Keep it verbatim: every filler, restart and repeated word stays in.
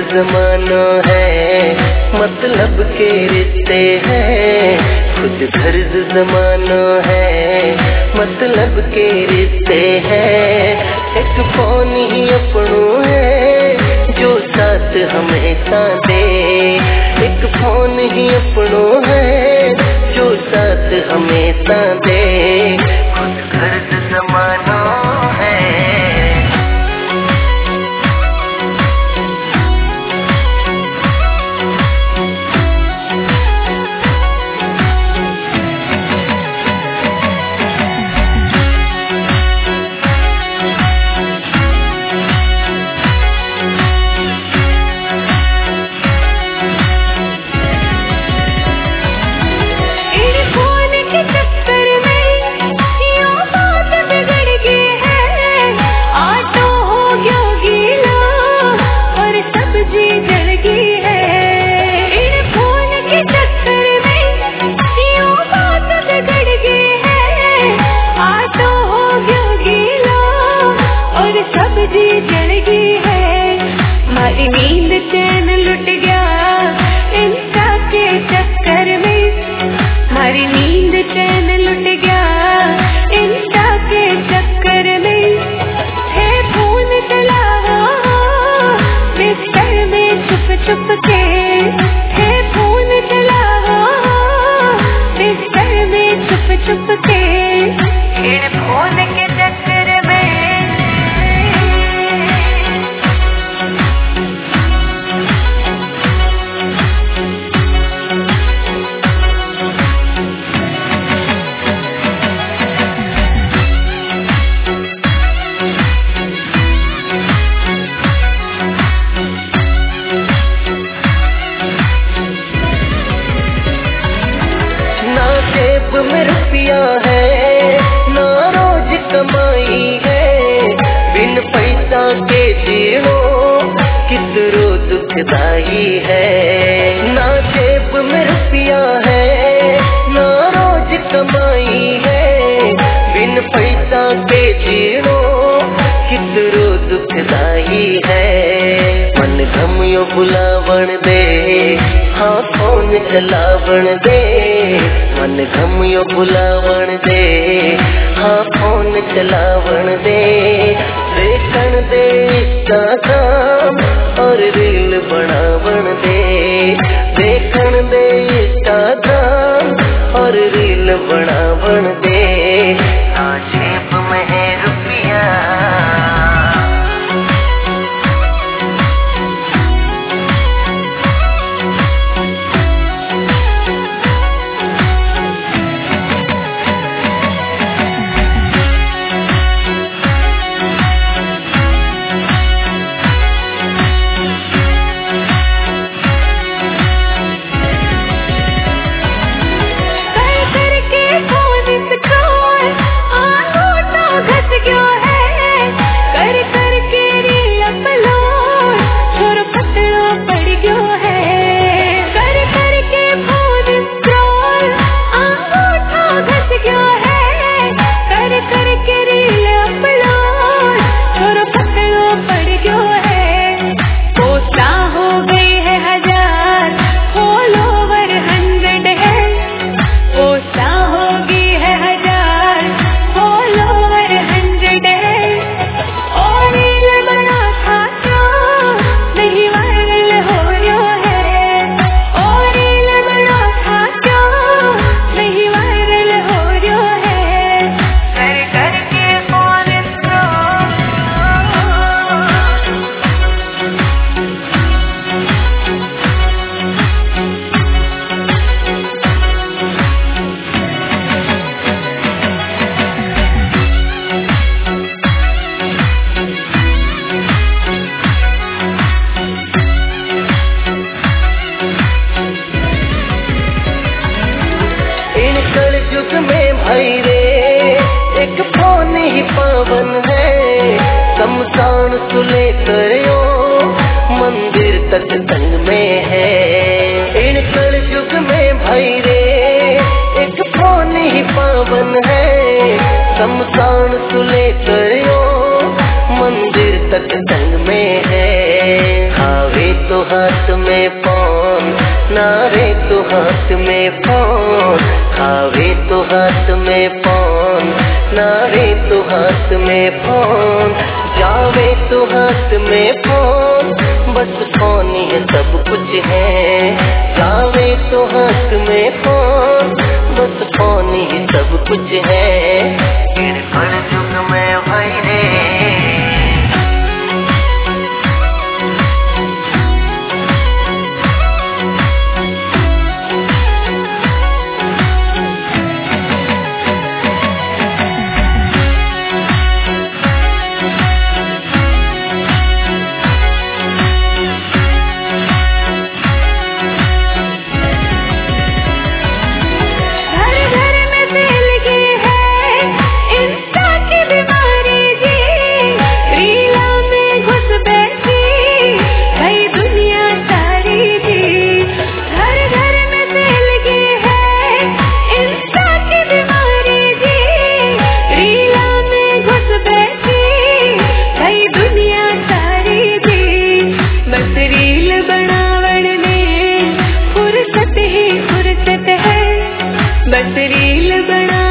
जमाना है, मतलब के रिश्ते हैं। खुद गर्ज जमाना है, मतलब के रिश्ते हैं। एक फोन ही अपनों है जो साथ हमेशा दे। एक फोन ही अपनों है जो साथ हमेशा दे। खुद गर्ज जमाना है। नींद चैन लुट गया इंस्टा के चक्कर में। हमारी नींद चैन लुट गया इंस्टा के चक्कर में। है फोन चलाओ बिस्तर में छुप छुप के। है फोन चलाओ बिस्तर में छुप छुप के। इन फोन के चक्कर में में रुपया है ना रोज कमाई है। बिन पैसा के जीरो कितरो दुखदाई है। ना जेब में रुपया है ना रोज कमाई है। बिन पैसा के जीरो कितरो दुखदाई है। मन गम यो बुलावण दे, हाँ फोन चलावण दे। मन गम यो बुलावण दे, हाँ फोन चलावण दे। देखण दे इंस्टाग्राम और रील बनावण दे। देखण दे इंस्टाग्राम और रील बनावण दे। ना जेब में है रुपया सुले करो मंदिर तक संग में है। इन कल युग में भाई रे एक फोन ही पावन है। शमशान सुले करो मंदिर तक संग में है। हाँ आवे तो हाथ में फोन, नारे तो हाथ में फोन, खावे तो हाथ में फोन, नारे तो हाथ में फोन, जावे तो हाथ में फोन, बस फोन ये सब कुछ है। जावे तो हाथ में फोन, बस फोन ये सब कुछ है। फिर कल युग में भाई रे बस रील बना